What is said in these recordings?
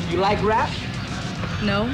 You like rap? No.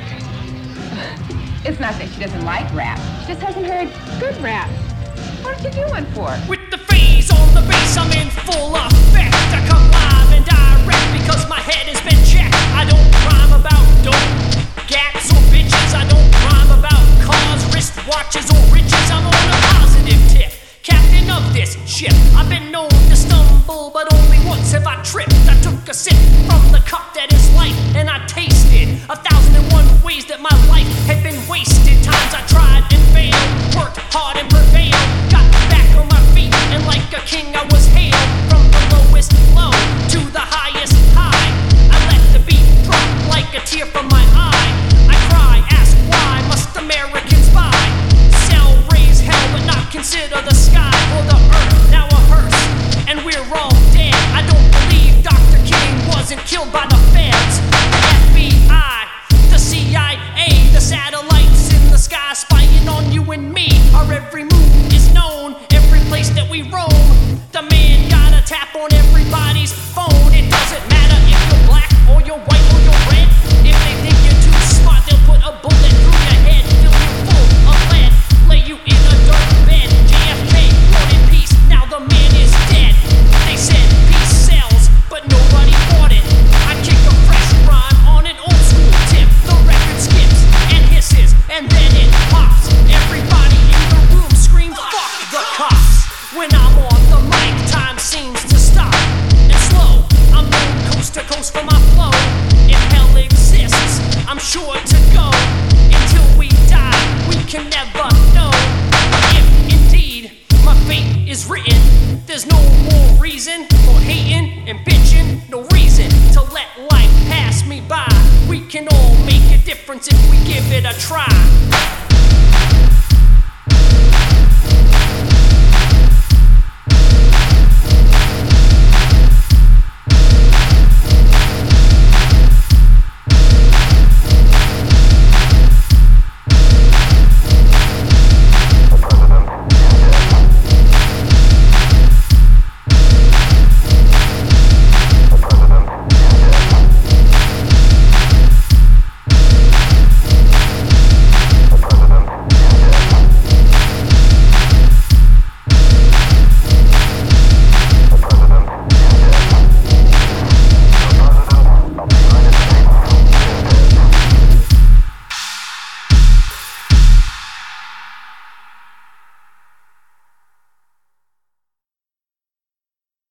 It's not that she doesn't like rap. She just hasn't heard good rap. What did you do one for? With the phrase on the bass, I'm in full effect. I come live and direct because my head has been checked. I don't rhyme about dope, gats or bitches. I don't rhyme about cars, wristwatches or riches. I'm on a positive tip, captain of this ship. I've been known to stumble, but only once have I tripped. I took a sip from the cup that is life, and I tasted 1,001 ways that my life had been wasted. Times I tried and failed, worked hard and prevailed, got back on my feet, and like a king I was hailed. From the lowest low to the highest high, I let the beat drop like a tear from my eye. I cry, ask why must Americans buy, sell, raise hell, but not consider the sky or the earth. Now a hearse, and we're all dead. I don't believe Dr. King wasn't killed by the feds. The FBI, the CIA, the satellites in the sky spying on you and me. Our every move is known, every place that we roam. The man got a tap on everybody's phone. It doesn't matter if you're black or you're white or you're red. If they think you're too smart, they'll put a bullet through your head, fill you full of lead, lay you in a dirt bed. JFK wanted peace, now the man is dead. They said peace sells, but nobody bought it. I kick a fresh rhyme on an old school tip. The record skips and hisses, and then it pops. Everybody in the room screams, fuck the cops. When I'm on the mic, time seems to stop and slow. I'm known coast to coast for my flow. If hell exists, I'm sure to go. Until we die, we can never know. If indeed my fate is written, there's no more reason for hating and bitching. No reason to let life pass me by. We can all make a difference if we give it a try.